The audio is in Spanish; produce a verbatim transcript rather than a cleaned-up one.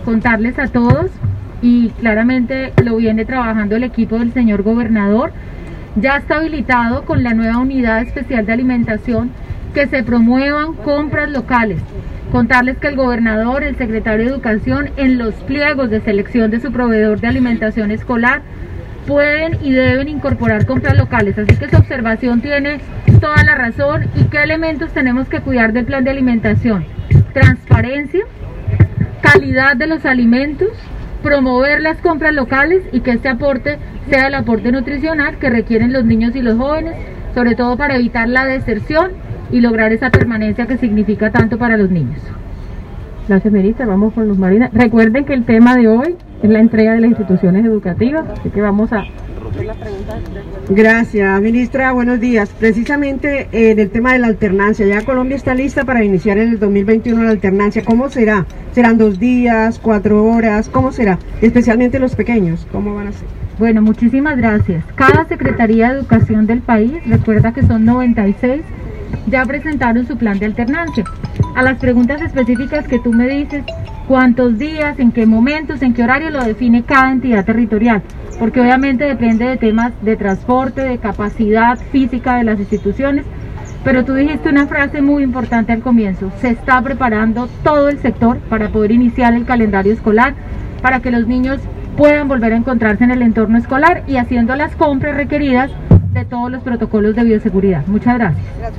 contarles a todos, y claramente lo viene trabajando el equipo del señor gobernador, ya está habilitado con la nueva unidad especial de alimentación que se promuevan compras locales. Contarles que el gobernador, el secretario de Educación, en los pliegos de selección de su proveedor de alimentación escolar, pueden y deben incorporar compras locales, así que su observación tiene toda la razón. ¿Y qué elementos tenemos que cuidar del plan de alimentación? Transparencia, calidad de los alimentos, promover las compras locales y que este aporte sea el aporte nutricional que requieren los niños y los jóvenes, sobre todo para evitar la deserción y lograr esa permanencia que significa tanto para los niños. Gracias, ministra. Vamos con Luz Marina. Recuerden que el tema de hoy es la entrega de las instituciones educativas, así que vamos a... Gracias, ministra. Buenos días. Precisamente eh, en el tema de la alternancia, ya Colombia está lista para iniciar en el dos mil veintiuno la alternancia. ¿Cómo será? ¿Serán dos días, cuatro horas? ¿Cómo será? Especialmente los pequeños, ¿cómo van a ser? Bueno, muchísimas gracias. Cada Secretaría de Educación del país, recuerda que son noventa y seis, ya presentaron su plan de alternancia. A las preguntas específicas que tú me dices, cuántos días, en qué momentos, en qué horario, lo define cada entidad territorial, porque obviamente depende de temas de transporte, de capacidad física de las instituciones, pero tú dijiste una frase muy importante al comienzo: se está preparando todo el sector para poder iniciar el calendario escolar, para que los niños puedan volver a encontrarse en el entorno escolar y haciendo las compras requeridas de todos los protocolos de bioseguridad. Muchas gracias.